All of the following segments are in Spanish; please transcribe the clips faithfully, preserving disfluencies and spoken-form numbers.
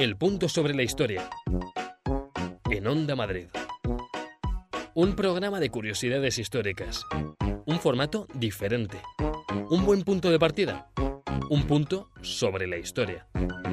El punto sobre la historia. En Onda Madrid. Un programa de curiosidades históricas. Un formato diferente. Un buen punto de partida. Un punto sobre la historia.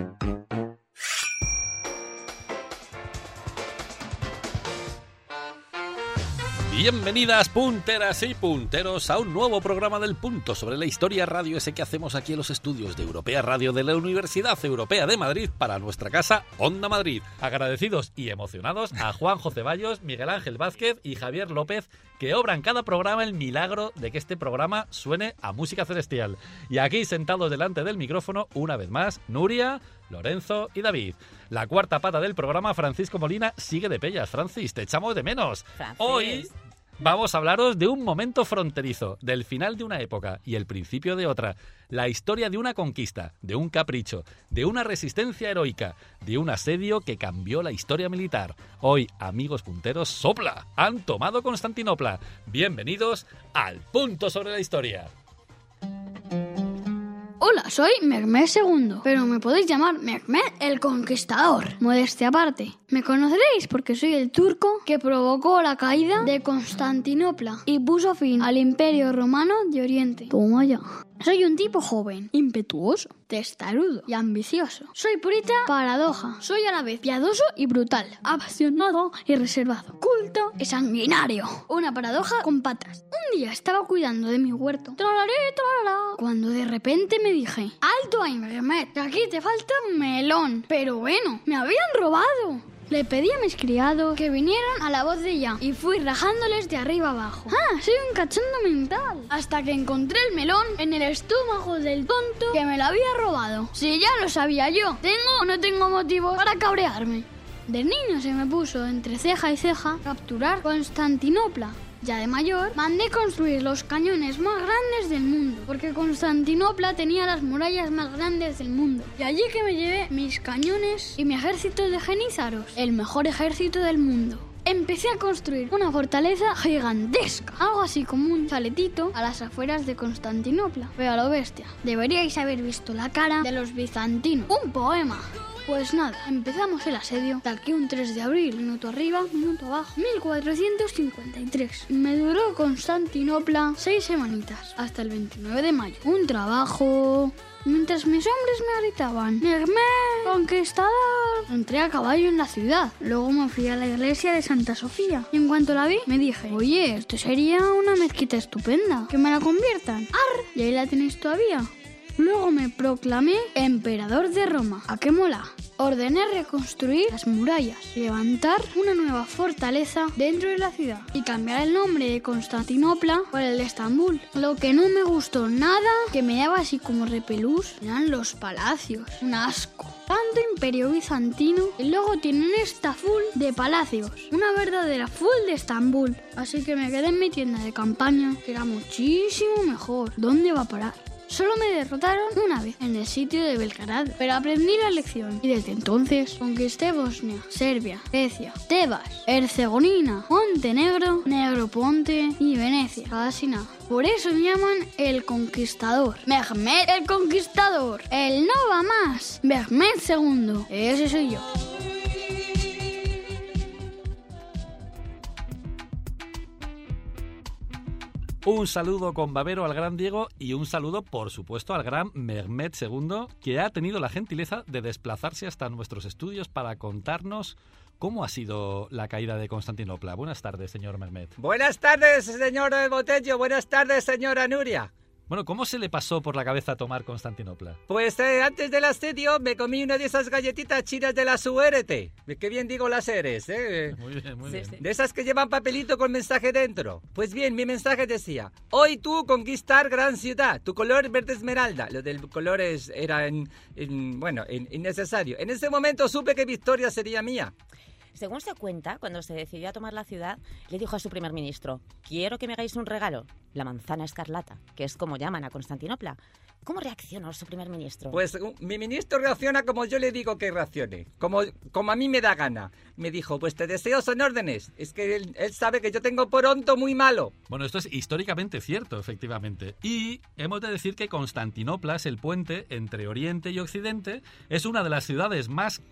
Bienvenidas punteras y punteros a un nuevo programa del Punto sobre la Historia Radio, ese que hacemos aquí en los estudios de Europea Radio de la Universidad Europea de Madrid para nuestra casa Onda Madrid. Agradecidos y emocionados a Juanjo Ceballos, Miguel Ángel Vázquez y Javier López, que obran cada programa el milagro de que este programa suene a música celestial. Y aquí sentados delante del micrófono, una vez más, Nuria, Lorenzo y David. La cuarta pata del programa, Francisco Molina, sigue de pellas. Francis, te echamos de menos. Francis. Hoy vamos a hablaros de un momento fronterizo, del final de una época y el principio de otra. La historia de una conquista, de un capricho, de una resistencia heroica, de un asedio que cambió la historia militar. Hoy, amigos punteros, sopla, han tomado Constantinopla. Bienvenidos al Punto sobre la Historia. Hola, soy Mehmed segundo, pero me podéis llamar Mehmed el Conquistador. Modestia aparte. Me conoceréis porque soy el turco que provocó la caída de Constantinopla y puso fin al Imperio Romano de Oriente. Toma ya. Soy un tipo joven, impetuoso, testarudo y ambicioso. Soy purita paradoja. Soy a la vez piadoso y brutal, apasionado y reservado, culto y sanguinario. Una paradoja con patas. Un día estaba cuidando de mi huerto, tralaré, tralará, cuando de repente me dije: ¡alto ahí, Mehmed! Que aquí te falta melón. Pero bueno, me habían robado. Le pedí a mis criados que vinieran a la voz de ya y fui rajándoles de arriba abajo. ¡Ah, soy un cachondo mental! Hasta que encontré el melón en el estómago del tonto que me lo había robado. Si ya lo sabía yo, ¿tengo o no tengo motivos para cabrearme? De niño se me puso entre ceja y ceja capturar Constantinopla. Ya de mayor, mandé construir los cañones más grandes del mundo, porque Constantinopla tenía las murallas más grandes del mundo. Y allí que me llevé mis cañones y mi ejército de genízaros, el mejor ejército del mundo. Empecé a construir una fortaleza gigantesca, algo así como un chaletito a las afueras de Constantinopla. Pero a lo bestia, deberíais haber visto la cara de los bizantinos. ¡Un poema! Pues nada, empezamos el asedio de aquí un tres de abril, minuto arriba, minuto abajo, mil cuatrocientos cincuenta y tres. Me duró Constantinopla seis semanitas, hasta el veintinueve de mayo. Un trabajo. Mientras mis hombres me gritaban: ¡Mehmed, conquistador! Entré a caballo en la ciudad. Luego me fui a la iglesia de Santa Sofía. Y en cuanto la vi, me dije: oye, esto sería una mezquita estupenda. Que me la conviertan. ¡Ar! Y ahí la tenéis todavía. Luego me proclamé emperador de Roma. ¿A qué mola? Ordené reconstruir las murallas, levantar una nueva fortaleza dentro de la ciudad y cambiar el nombre de Constantinopla por el de Estambul. Lo que no me gustó nada, que me daba así como repelús, eran los palacios. Un asco. Tanto imperio bizantino y luego tienen esta full de palacios. Una verdadera full de Estambul. Así que me quedé en mi tienda de campaña, que era muchísimo mejor. ¿Dónde va a parar? Solo me derrotaron una vez, en el sitio de Belgrado, pero aprendí la lección y desde entonces conquisté Bosnia, Serbia, Grecia, Tebas, Herzegovina, Montenegro, Negroponte y Venecia. Casi nada. Por eso me llaman el Conquistador. Mehmed el Conquistador. El no va más. Mehmed segundo. Ese soy yo. Un saludo con babero al gran Diego y un saludo, por supuesto, al gran Mehmed segundo, que ha tenido la gentileza de desplazarse hasta nuestros estudios para contarnos cómo ha sido la caída de Constantinopla. Buenas tardes, señor Mehmed. Buenas tardes, señor Botello. Buenas tardes, señora Nuria. Bueno, ¿cómo se le pasó por la cabeza tomar Constantinopla? Pues eh, antes del asedio me comí una de esas galletitas chinas de la suerte. Qué bien digo las eres, ¿eh? Muy bien, muy bien. De esas que llevan papelito con mensaje dentro. Pues bien, mi mensaje decía: hoy tú conquistar gran ciudad, tu color verde esmeralda. Lo del color es, era, en, en, bueno, en, innecesario. En ese momento supe que victoria sería mía. Según se cuenta, cuando se decidió a tomar la ciudad, le dijo a su primer ministro: quiero que me hagáis un regalo, la manzana escarlata, que es como llaman a Constantinopla. ¿Cómo reaccionó su primer ministro? Pues uh, mi ministro reacciona como yo le digo que reaccione, como, como a mí me da gana. Me dijo: pues te deseo son órdenes, es que él, él sabe que yo tengo pronto muy malo. Bueno, esto es históricamente cierto, efectivamente. Y hemos de decir que Constantinopla es el puente entre Oriente y Occidente, es una de las ciudades más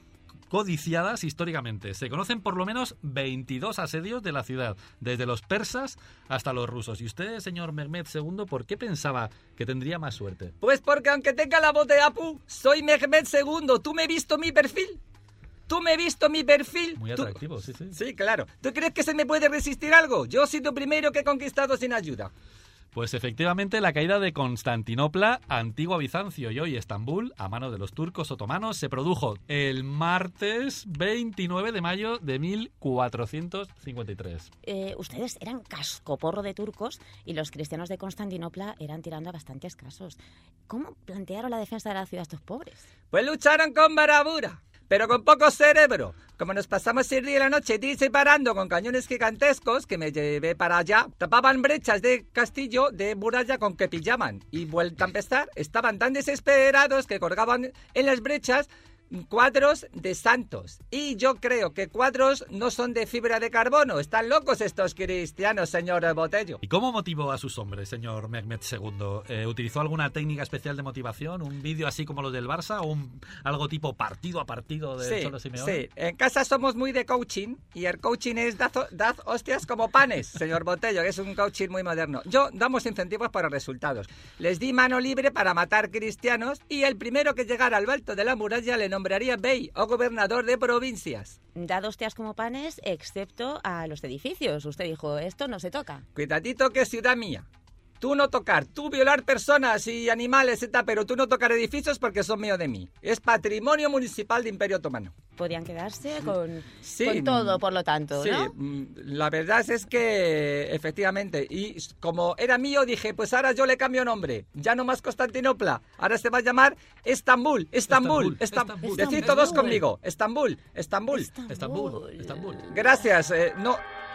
codiciadas históricamente. Se conocen por lo menos veintidós asedios de la ciudad, desde los persas hasta los rusos. ¿Y usted, señor Mehmed segundo, por qué pensaba que tendría más suerte? Pues porque aunque tenga la voz de Apu, soy Mehmed segundo. ¿Tú me has visto mi perfil? ¿Tú me has visto mi perfil? Muy atractivo, ¿Tú? sí, sí. Sí, claro. ¿Tú crees que se me puede resistir algo? Yo he sido primero que he conquistado sin ayuda. Pues efectivamente la caída de Constantinopla, antigua Bizancio y hoy Estambul, a manos de los turcos otomanos, se produjo el martes veintinueve de mayo de mil cuatrocientos cincuenta y tres. Eh, ustedes eran cascoporro de turcos y los cristianos de Constantinopla eran tirando a bastante escasos. ¿Cómo plantearon la defensa de la ciudad estos pobres? Pues lucharon con bravura, pero con poco cerebro. Como nos pasamos el día y la noche disparando con cañones gigantescos que me llevé para allá, tapaban brechas de castillo de muralla con que pillaban. Y vuelta a empezar, estaban tan desesperados que colgaban en las brechas cuadros de santos. Y yo creo que cuadros no son de fibra de carbono. Están locos estos cristianos, señor Botello. ¿Y cómo motivó a sus hombres, señor Mehmed segundo? Eh, ¿Utilizó alguna técnica especial de motivación? ¿Un vídeo así como los del Barça? ¿O un, algo tipo partido a partido de sí, Cholo Simeone? Sí, en casa somos muy de coaching y el coaching es dad, dad hostias como panes, señor Botello, que es un coaching muy moderno. Yo damos incentivos para resultados. Les di mano libre para matar cristianos y el primero que llegara al alto de la muralla le nombraría bey o gobernador de provincias. Dad hostias como panes, excepto a los edificios. Usted dijo, esto no se toca. Cuidadito que es ciudad mía. Tú no tocar, tú violar personas y animales, etcétera, pero tú no tocar edificios porque son míos de mí. Es patrimonio municipal de Imperio Otomano. Podían quedarse con, sí, con todo, por lo tanto, sí, ¿no? La verdad es que, efectivamente, y como era mío, dije, pues ahora yo le cambio nombre. Ya no más Constantinopla, ahora se va a llamar Estambul, Estambul, Estambul. Estambul. Decid todos conmigo, Estambul, Estambul. Estambul, Estambul. Estambul. Gracias, eh, no...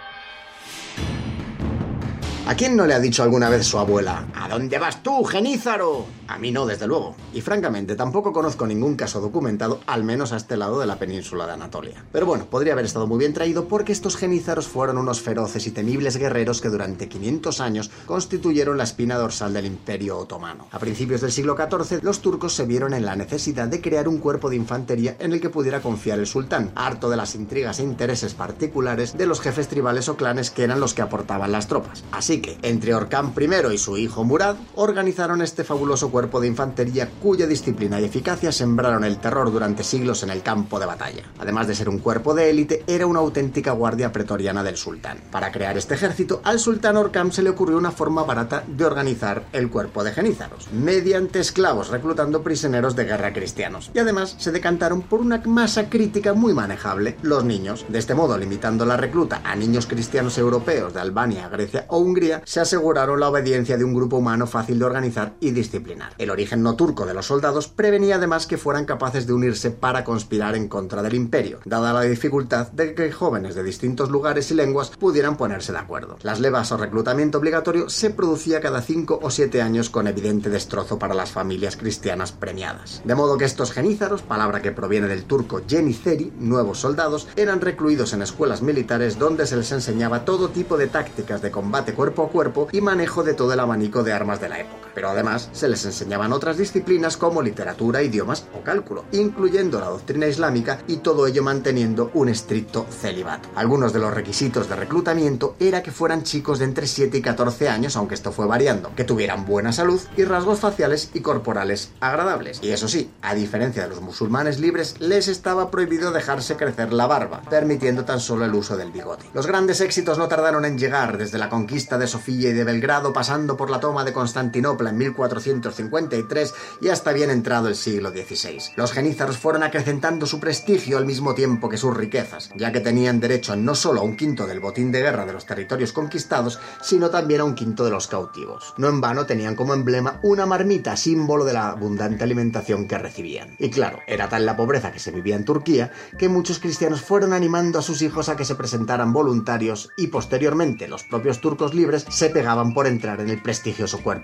¿A quién no le ha dicho alguna vez su abuela? ¿A dónde vas tú, genízaro? A mí no, desde luego. Y francamente, tampoco conozco ningún caso documentado, al menos a este lado de la península de Anatolia. Pero bueno, podría haber estado muy bien traído porque estos genízaros fueron unos feroces y temibles guerreros que durante quinientos años constituyeron la espina dorsal del Imperio Otomano. A principios del siglo catorce, los turcos se vieron en la necesidad de crear un cuerpo de infantería en el que pudiera confiar el sultán, harto de las intrigas e intereses particulares de los jefes tribales o clanes que eran los que aportaban las tropas. Así que, entre Orkhán primero y su hijo Murad, organizaron este fabuloso cuerpo de infantería cuya disciplina y eficacia sembraron el terror durante siglos en el campo de batalla. Además de ser un cuerpo de élite, era una auténtica guardia pretoriana del sultán. Para crear este ejército, al sultán Orkhán se le ocurrió una forma barata de organizar el cuerpo de genízaros, mediante esclavos reclutando prisioneros de guerra cristianos. Y además se decantaron por una masa crítica muy manejable, los niños. De este modo, limitando la recluta a niños cristianos europeos de Albania, Grecia o Hungría, se aseguraron la obediencia de un grupo humano fácil de organizar y disciplinar. El origen no turco de los soldados prevenía además que fueran capaces de unirse para conspirar en contra del imperio, dada la dificultad de que jóvenes de distintos lugares y lenguas pudieran ponerse de acuerdo. Las levas o reclutamiento obligatorio se producía cada cinco o siete años con evidente destrozo para las familias cristianas premiadas. De modo que estos genízaros, palabra que proviene del turco yeniceri, nuevos soldados, eran recluidos en escuelas militares donde se les enseñaba todo tipo de tácticas de combate cuerpo a cuerpo y manejo de todo el abanico de armas de la época. Pero además se les enseñaban otras disciplinas como literatura, idiomas o cálculo, incluyendo la doctrina islámica, y todo ello manteniendo un estricto celibato. Algunos de los requisitos de reclutamiento era que fueran chicos de entre siete y catorce años, aunque esto fue variando, que tuvieran buena salud y rasgos faciales y corporales agradables. Y eso sí, a diferencia de los musulmanes libres, les estaba prohibido dejarse crecer la barba, permitiendo tan solo el uso del bigote. Los grandes éxitos no tardaron en llegar, desde la conquista de Sofía y de Belgrado, pasando por la toma de Constantinopla en mil cuatrocientos cincuenta y tres y hasta bien entrado el siglo dieciséis. Los genízaros fueron acrecentando su prestigio al mismo tiempo que sus riquezas, ya que tenían derecho no solo a un quinto del botín de guerra de los territorios conquistados, sino también a un quinto de los cautivos. No en vano tenían como emblema una marmita, símbolo de la abundante alimentación que recibían. Y claro, era tal la pobreza que se vivía en Turquía que muchos cristianos fueron animando a sus hijos a que se presentaran voluntarios y posteriormente los propios turcos libres se pegaban por entrar en el prestigioso cuerpo de los genízaros.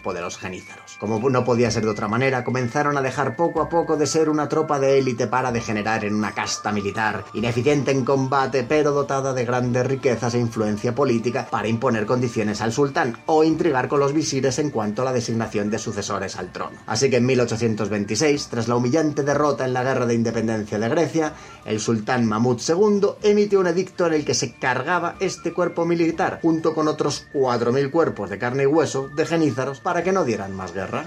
genízaros. Como no podía ser de otra manera, comenzaron a dejar poco a poco de ser una tropa de élite para degenerar en una casta militar, ineficiente en combate, pero dotada de grandes riquezas e influencia política para imponer condiciones al sultán o intrigar con los visires en cuanto a la designación de sucesores al trono. Así que en mil ochocientos veintiséis, tras la humillante derrota en la Guerra de Independencia de Grecia, el sultán Mahmud segundo emitió un edicto en el que se cargaba este cuerpo militar, junto con otros cuatro mil cuerpos de carne y hueso de genízaros, para que no dieran más guerra.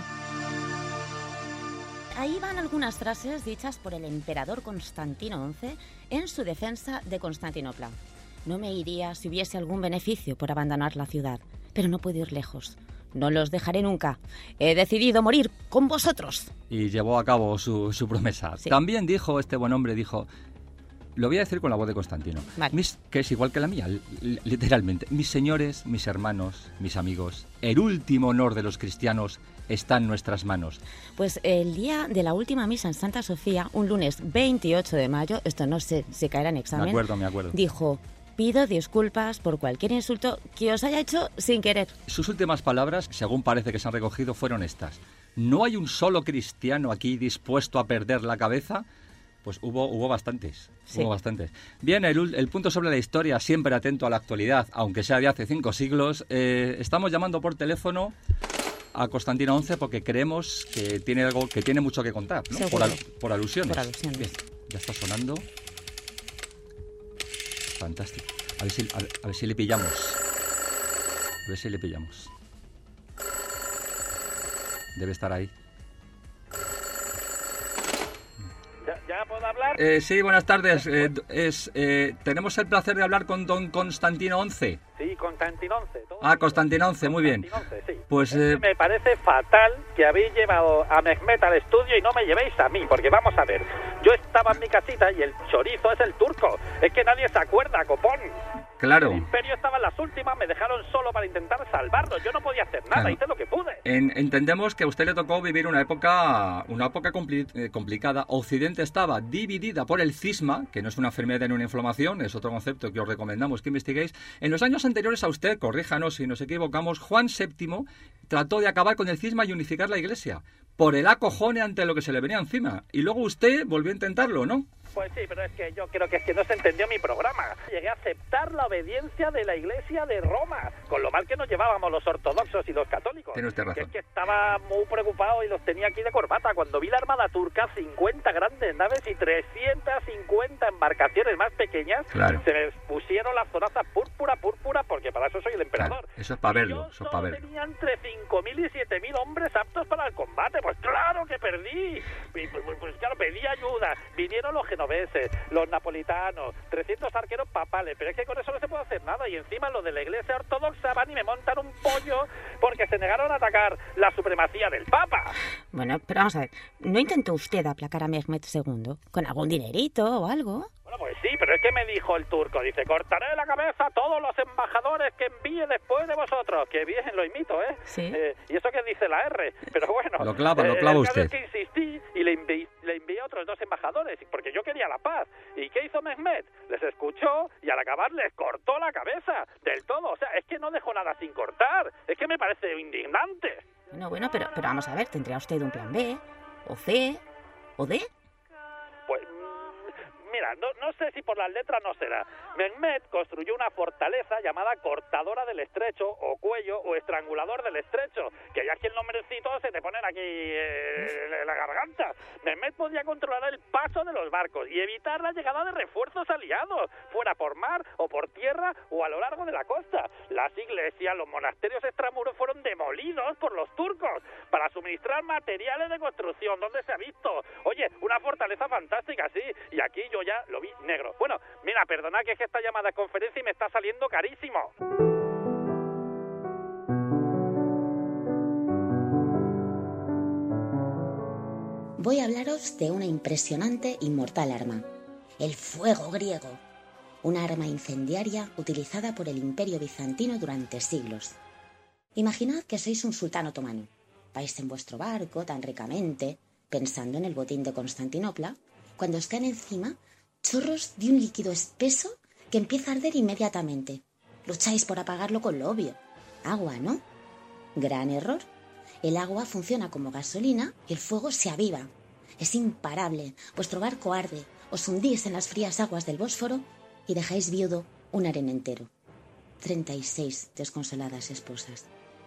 Ahí van algunas frases dichas por el emperador Constantino once en su defensa de Constantinopla. No me iría si hubiese algún beneficio por abandonar la ciudad, pero no puedo ir lejos. No los dejaré nunca. He decidido morir con vosotros. Y llevó a cabo su, su promesa. Sí. También dijo, este buen hombre dijo, lo voy a decir con la voz de Constantino, vale. mis, que es igual que la mía, literalmente. Mis señores, mis hermanos, mis amigos, el último honor de los cristianos está en nuestras manos. Pues el día de la última misa en Santa Sofía, un lunes veintiocho de mayo, esto no sé si caerá en examen, me acuerdo, me acuerdo. Dijo: pido disculpas por cualquier insulto que os haya hecho sin querer. Sus últimas palabras, según parece que se han recogido, fueron estas: ¿no hay un solo cristiano aquí dispuesto a perder la cabeza? Pues hubo, hubo bastantes, sí. hubo bastantes. Bien, el, el punto sobre la historia, siempre atento a la actualidad, aunque sea de hace cinco siglos. Eh, estamos llamando por teléfono a Constantino once porque creemos que tiene algo, que tiene mucho que contar, ¿no? Por, al, por alusiones. Por alusiones. Bien, ya está sonando. Fantástico. A ver si, a ver, a ver si le pillamos. A ver si le pillamos. Debe estar ahí. ¿Ya, ya puedo hablar? Eh, sí, buenas tardes. Eh, es, eh, tenemos el placer de hablar con don Constantino once. Sí, Constantino once. Ah, Constantino once, muy bien. once, sí. Pues eh... me parece fatal que habéis llevado a Mehmet al estudio y no me llevéis a mí, porque vamos a ver, yo estaba en mi casita y el chorizo es el turco. Es que nadie se acuerda, copón. Claro. El imperio estaba en las últimas, me dejaron solo para intentar salvarlo. Yo no podía hacer nada, claro. Hice lo que pude. En, entendemos que a usted le tocó vivir una época una época compli eh, complicada. Occidente estaba dividida por el cisma, que no es una enfermedad ni una inflamación, es otro concepto que os recomendamos que investiguéis. En los años anteriores a usted, corríjanos si nos equivocamos, Juan séptimo trató de acabar con el cisma y unificar la Iglesia, por el acojone ante lo que se le venía encima. Y luego usted volvió a intentarlo, ¿no? Pues sí, pero es que yo creo que es que no se entendió mi programa. Llegué a aceptar la obediencia de la Iglesia de Roma, con lo mal que nos llevábamos los ortodoxos y los católicos. Tiene usted razón. Que es que estaba muy preocupado y los tenía aquí de corbata. Cuando vi la armada turca, cincuenta grandes naves y trescientas cincuenta embarcaciones más pequeñas, claro. Se me pusieron las zonazas púrpura, púrpura, porque para eso soy el emperador. Claro, eso es para verlo, eso es para verlo. Tenía entre cinco mil y siete mil hombres aptos para el combate. Pues claro que perdí. Pues, pues, pues claro, pedí ayuda. Vinieron los genoveses, los napolitanos, trescientos arqueros papales, pero es que con eso no se puede hacer nada. Y encima los de la Iglesia Ortodoxa van y me montan un pollo porque se negaron a atacar la supremacía del Papa. Bueno, pero vamos a ver, ¿no intentó usted aplacar a Mehmet segundo con algún dinerito o algo? Bueno, pues sí, pero es que me dijo el turco, dice, cortaré la cabeza a todos los embajadores que envíe después de vosotros. Que bien, lo imito, ¿eh? Sí. Eh, y eso que dice la R, pero bueno. Lo clava, lo clava eh, usted. Es que insistí y le envié, le envié a otros dos embajadores, porque yo quería la paz. ¿Y qué hizo Mehmet? Les escuchó y al acabar les cortó la cabeza del todo. O sea, es que no dejó nada sin cortar. Es que me parece indignante. Bueno, bueno, pero, pero vamos a ver, ¿tendría usted un plan B, o C, o D? Pues... Mira, no, no sé si por las letras no será. Mehmet construyó una fortaleza llamada Cortadora del Estrecho, o Cuello, o Estrangulador del Estrecho, que ya aquí el nombrecito se te ponen aquí eh, la garganta. Mehmet podía controlar el paso de los barcos y evitar la llegada de refuerzos aliados, fuera por mar, o por tierra, o a lo largo de la costa. Las iglesias, los monasterios extramuros fueron demolidos por los turcos para suministrar materiales de construcción. ¿Dónde se ha visto? Oye, una fortaleza fantástica, sí, y aquí yo ya lo vi negro. Bueno, mira, perdona que es que esta llamada de conferencia y me está saliendo carísimo. Voy a hablaros de una impresionante y mortal arma, el fuego griego, una arma incendiaria utilizada por el Imperio Bizantino durante siglos. Imaginad que sois un sultán otomano, vais en vuestro barco tan ricamente, pensando en el botín de Constantinopla, cuando os caen encima chorros de un líquido espeso que empieza a arder inmediatamente. Lucháis por apagarlo con lo obvio. Agua, ¿no? Gran error. El agua funciona como gasolina y el fuego se aviva. Es imparable. Vuestro barco arde. Os hundís en las frías aguas del Bósforo y dejáis viudo un harén entero. treinta y seis desconsoladas esposas.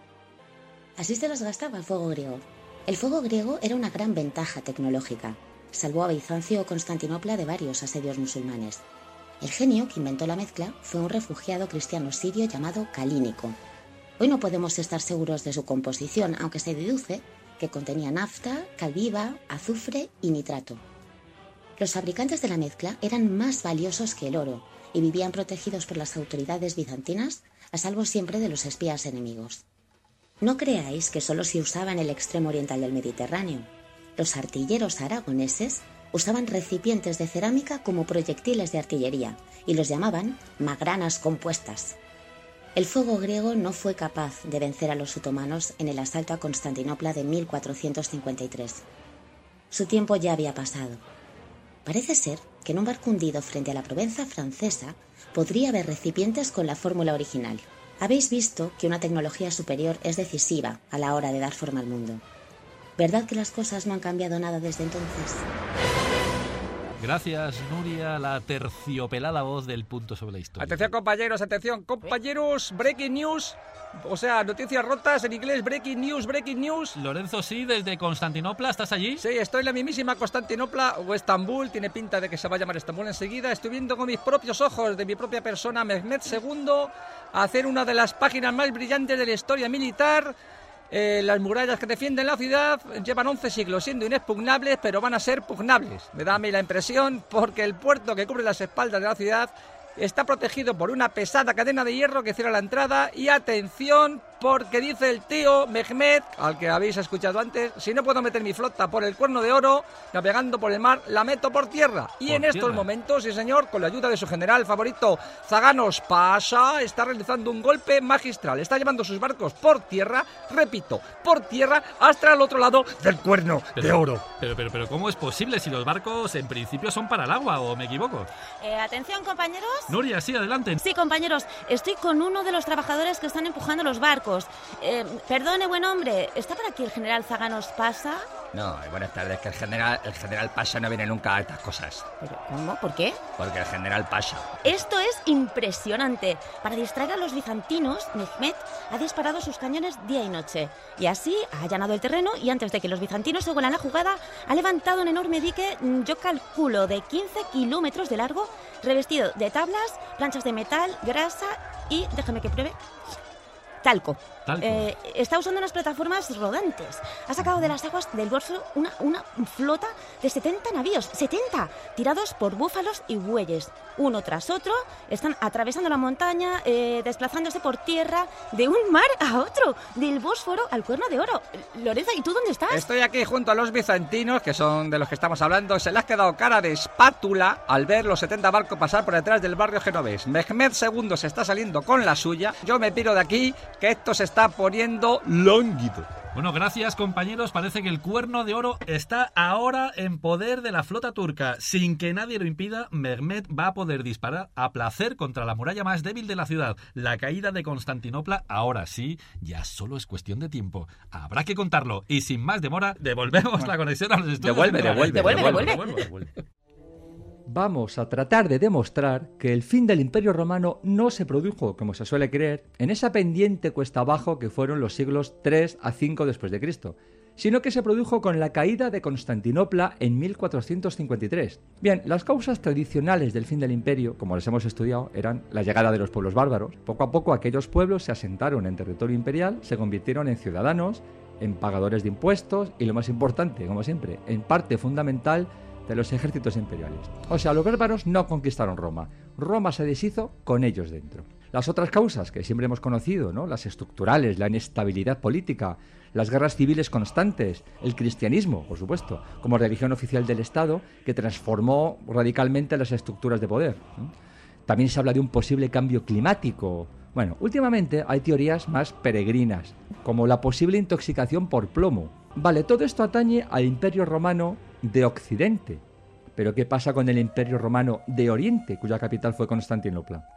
Así se las gastaba el fuego griego. El fuego griego era una gran ventaja tecnológica. Salvó a Bizancio o Constantinopla de varios asedios musulmanes. El genio que inventó la mezcla fue un refugiado cristiano sirio llamado Calínico. Hoy no podemos estar seguros de su composición, aunque se deduce que contenía nafta, cal viva, azufre y nitrato. Los fabricantes de la mezcla eran más valiosos que el oro y vivían protegidos por las autoridades bizantinas, a salvo siempre de los espías enemigos. No creáis que solo se usaba en el extremo oriental del Mediterráneo. Los artilleros aragoneses usaban recipientes de cerámica como proyectiles de artillería y los llamaban magranas compuestas. El fuego griego no fue capaz de vencer a los otomanos en el asalto a Constantinopla de mil cuatrocientos cincuenta y tres. Su tiempo ya había pasado. Parece ser que en un barco hundido frente a la Provenza francesa podría haber recipientes con la fórmula original. Habéis visto que una tecnología superior es decisiva a la hora de dar forma al mundo. ¿Verdad que las cosas no han cambiado nada desde entonces? Gracias, Nuria, la terciopelada voz del Punto sobre la Historia. Atención, compañeros, atención, compañeros, breaking news. O sea, noticias rotas en inglés, breaking news, breaking news. Lorenzo, sí, desde Constantinopla, ¿estás allí? Sí, estoy en la mismísima Constantinopla o Estambul, tiene pinta de que se va a llamar Estambul enseguida. Estoy viendo con mis propios ojos, de mi propia persona, Mehmed segundo, hacer una de las páginas más brillantes de la historia militar. Eh, las murallas que defienden la ciudad llevan once siglos siendo inexpugnables, pero van a ser pugnables. Me da a mí la impresión, porque el puerto que cubre las espaldas de la ciudad está protegido por una pesada cadena de hierro que cierra la entrada. Y atención, porque dice el tío Mehmed, al que habéis escuchado antes, si no puedo meter mi flota por el Cuerno de Oro, navegando por el mar, la meto por tierra. Y en estos momentos, sí señor, con la ayuda de su general favorito, Zaganos Pasha, está realizando un golpe magistral. Está llevando sus barcos por tierra, repito, por tierra, hasta el otro lado del Cuerno pero, de Oro. Pero, pero, pero, ¿cómo es posible si los barcos en principio son para el agua, o me equivoco? Eh, atención, compañeros. Nuria, sí, adelante. Sí, compañeros, estoy con uno de los trabajadores que están empujando los barcos. Eh, perdone, buen hombre, ¿está por aquí el general Zaganos Pasha? No, buenas tardes, que el general, el general Pasha no viene nunca a estas cosas. ¿Pero cómo? ¿Por qué? Porque el general Pasha... Esto es impresionante. Para distraer a los bizantinos, Mehmed ha disparado sus cañones día y noche. Y así ha allanado el terreno y antes de que los bizantinos se vuelan la jugada, ha levantado un enorme dique, yo calculo, de quince kilómetros de largo, revestido de tablas, planchas de metal, grasa y, déjame que pruebe... Talco. Talco. Eh, está usando unas plataformas rodantes. Ha sacado de las aguas del Bósforo una, una flota de setenta navíos. ¡setenta! Tirados por búfalos y bueyes. Uno tras otro están atravesando la montaña, eh, desplazándose por tierra de un mar a otro, del Bósforo al Cuerno de Oro. Lorenzo, ¿y tú dónde estás? Estoy aquí junto a los bizantinos, que son de los que estamos hablando. Se les ha quedado cara de espátula al ver los setenta barcos pasar por detrás del barrio genovés. Mehmed segundo se está saliendo con la suya. Yo me piro de aquí, que esto se está poniendo lónguido. Bueno, gracias, compañeros. Parece que el Cuerno de Oro está ahora en poder de la flota turca. Sin que nadie lo impida, Mehmed va a poder disparar a placer contra la muralla más débil de la ciudad. La caída de Constantinopla, ahora sí, ya solo es cuestión de tiempo. Habrá que contarlo. Y sin más demora, devolvemos bueno, la conexión a los estudios. Devuelve, devuelve, devuelve, devuelve, devuelve. devuelve, devuelve. Vamos a tratar de demostrar que el fin del Imperio Romano no se produjo, como se suele creer, en esa pendiente cuesta abajo que fueron los siglos tres a cinco después de Cristo, sino que se produjo con la caída de Constantinopla en mil cuatrocientos cincuenta y tres. Bien, las causas tradicionales del fin del imperio, como les hemos estudiado, eran la llegada de los pueblos bárbaros. Poco a poco aquellos pueblos se asentaron en territorio imperial, se convirtieron en ciudadanos, en pagadores de impuestos y, lo más importante, como siempre, en parte fundamental de los ejércitos imperiales. O sea, los bárbaros no conquistaron Roma. Roma se deshizo con ellos dentro. Las otras causas que siempre hemos conocido, ¿no? Las estructurales, la inestabilidad política, las guerras civiles constantes, el cristianismo, por supuesto, como religión oficial del Estado, que transformó radicalmente las estructuras de poder. También se habla de un posible cambio climático. Bueno, últimamente hay teorías más peregrinas, como la posible intoxicación por plomo. Vale, todo esto atañe al Imperio Romano de Occidente. Pero ¿qué pasa con el Imperio Romano de Oriente, cuya capital fue Constantinopla?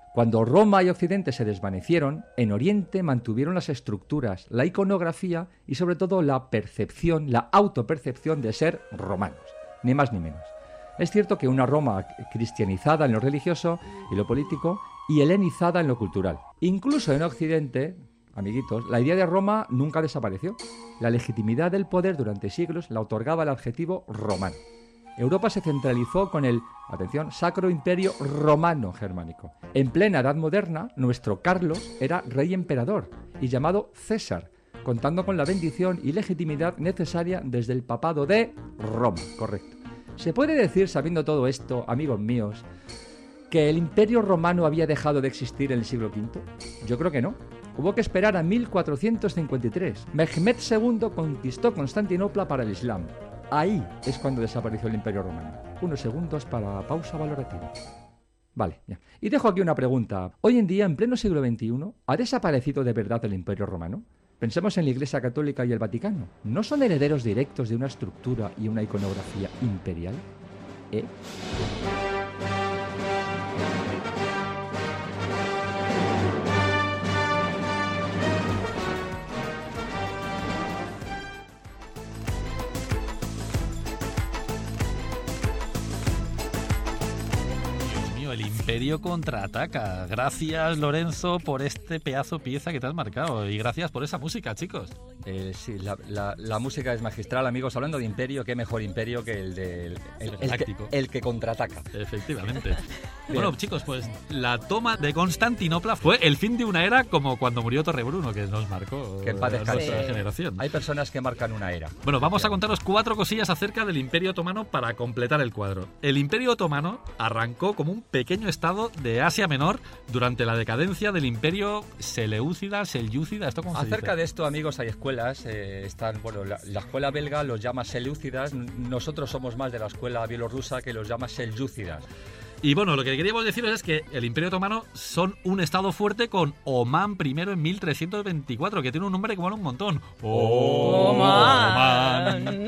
Cuando Roma y Occidente se desvanecieron, en Oriente mantuvieron las estructuras, la iconografía y sobre todo la percepción, la autopercepción de ser romanos, ni más ni menos. Es cierto que una Roma cristianizada en lo religioso y lo político y helenizada en lo cultural. Incluso en Occidente, amiguitos, la idea de Roma nunca desapareció. La legitimidad del poder durante siglos la otorgaba el adjetivo romano. Europa se centralizó con el, atención, Sacro Imperio Romano Germánico. En plena Edad Moderna, nuestro Carlos era rey emperador y llamado César, contando con la bendición y legitimidad necesaria desde el papado de Roma, correcto. ¿Se puede decir, sabiendo todo esto, amigos míos, que el Imperio Romano había dejado de existir en el siglo quinto? Yo creo que no. Hubo que esperar a mil cuatrocientos cincuenta y tres. Mehmed segundo conquistó Constantinopla para el Islam. Ahí es cuando desapareció el Imperio Romano. Unos segundos para pausa valorativa. Vale, ya. Y dejo aquí una pregunta. Hoy en día, en pleno siglo veintiuno, ¿ha desaparecido de verdad el Imperio Romano? Pensemos en la Iglesia Católica y el Vaticano. ¿No son herederos directos de una estructura y una iconografía imperial? ¿Eh? El Imperio contraataca. Gracias, Lorenzo, por este pedazo pieza que te has marcado. Y gracias por esa música, chicos. Eh, sí, la, la, la música es magistral, amigos. Hablando de imperio, qué mejor imperio que el de el, el, el, que, el que contraataca. Efectivamente. Bueno, chicos, pues la toma de Constantinopla fue el fin de una era, como cuando murió Torrebruno, que nos marcó que en paz descanse. Nuestra generación. Hay personas que marcan una era. Bueno, vamos a contaros cuatro cosillas acerca del Imperio Otomano para completar el cuadro. El Imperio Otomano arrancó como un pequeño estado de Asia Menor durante la decadencia del Imperio Seleucida, Selyúcida. ¿Esto cómo se dice? Acerca de esto, amigos, hay escuelas. Eh, están, bueno, la, la escuela belga los llama Seleucidas. Nosotros somos más de la escuela bielorrusa, que los llama Selyúcidas. Y bueno, lo que queríamos deciros es que el Imperio Otomano son un estado fuerte con Omán primero en mil trescientos veinticuatro, que tiene un nombre que mola un montón. Omán.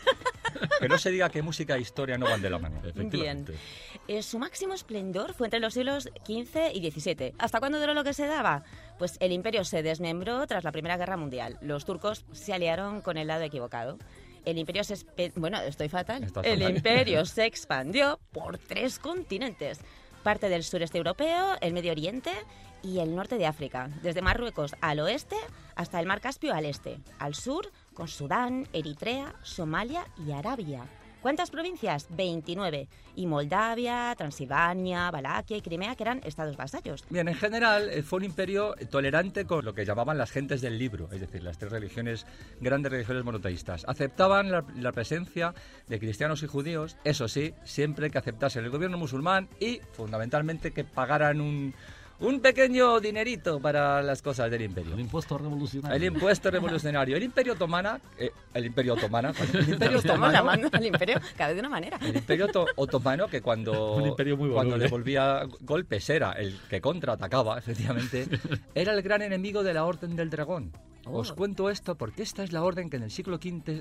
Que no se diga que música e historia no van de la mano. Bien. Eh, su máximo esplendor fue entre los siglos quince y diecisiete. ¿Hasta cuándo duró lo que se daba? Pues el imperio se desmembró tras la Primera Guerra Mundial. Los turcos se aliaron con el lado equivocado. El imperio se... Espe... Bueno, estoy fatal. Estás el fatal. imperio se expandió por tres continentes. Parte del sureste europeo, el Medio Oriente y el norte de África. Desde Marruecos al oeste hasta el Mar Caspio al este. Al sur, con Sudán, Eritrea, Somalia y Arabia. ¿Cuántas provincias? veintinueve. Y Moldavia, Transilvania, Valaquia y Crimea, que eran estados vasallos. Bien, en general eh, fue un imperio tolerante con lo que llamaban las gentes del libro, es decir, las tres religiones, grandes religiones monoteístas. Aceptaban la, la presencia de cristianos y judíos, eso sí, siempre que aceptasen el gobierno musulmán y, fundamentalmente, que pagaran un... un pequeño dinerito para las cosas del imperio. El impuesto revolucionario. El impuesto revolucionario. El imperio otomana... Eh, el imperio otomana... El imperio Estamos otomano... llamando al imperio cada vez de una manera. El imperio to- otomano, que cuando, Un imperio muy cuando voluble. le volvía golpes era el que contraatacaba, efectivamente, era el gran enemigo de la Orden del Dragón. Oh. Os cuento esto porque esta es la orden que en el siglo quince,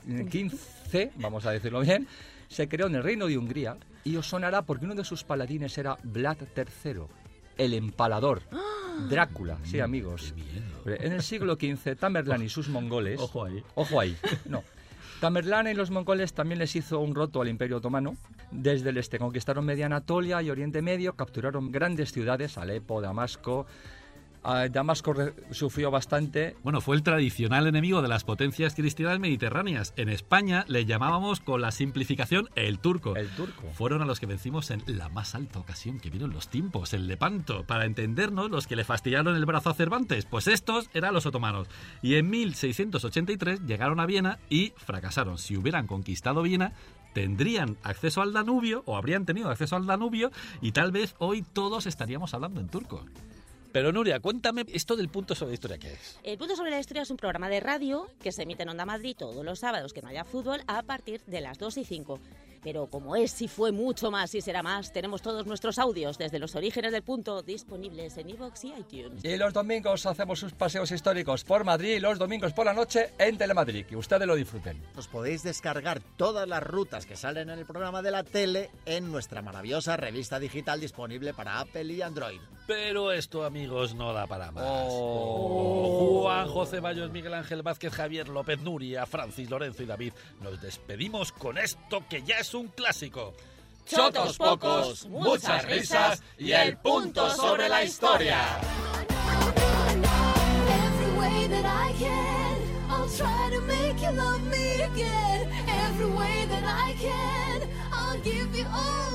quince, vamos a decirlo bien, se creó en el Reino de Hungría, y os sonará porque uno de sus paladines era Vlad tercero. El empalador, Drácula, sí, amigos. En el siglo quince, Tamerlán y sus mongoles... Ojo ahí. Ojo ahí, no. Tamerlán y los mongoles también les hizo un roto al Imperio Otomano. Desde el este conquistaron media Anatolia y Oriente Medio, capturaron grandes ciudades, Alepo, Damasco... Uh, Damasco re- sufrió bastante. Bueno, fue el tradicional enemigo de las potencias cristianas mediterráneas. En España le llamábamos con la simplificación el turco. El turco. Fueron a los que vencimos en la más alta ocasión que vieron los tiempos, el Lepanto. Para entendernos, los que le fastidiaron el brazo a Cervantes, pues estos eran los otomanos. Y en mil seiscientos ochenta y tres llegaron a Viena y fracasaron. Si hubieran conquistado Viena, tendrían acceso al Danubio, o habrían tenido acceso al Danubio, y tal vez hoy todos estaríamos hablando en turco. Pero Nuria, cuéntame esto del punto sobre la historia, ¿qué es? El Punto sobre la Historia es un programa de radio que se emite en Onda Madrid todos los sábados que no haya fútbol a partir de las dos y cinco. Pero como es y fue mucho más y será más, tenemos todos nuestros audios desde los orígenes del punto disponibles en iVoox y iTunes. Y los domingos hacemos sus paseos históricos por Madrid, los domingos por la noche en Telemadrid. Que ustedes lo disfruten. Os podéis descargar todas las rutas que salen en el programa de la tele en nuestra maravillosa revista digital disponible para Apple y Android. Pero esto, amigos, no da para más. Oh. Juan, José Bayos, Miguel Ángel Vázquez, Javier López, Nuria, Francis, Lorenzo y David, nos despedimos con esto que ya es un clásico. Chotos pocos, muchas risas y el punto sobre la historia. Every way that I can, I'll try to make you love me again. Every way that I can, I'll give you all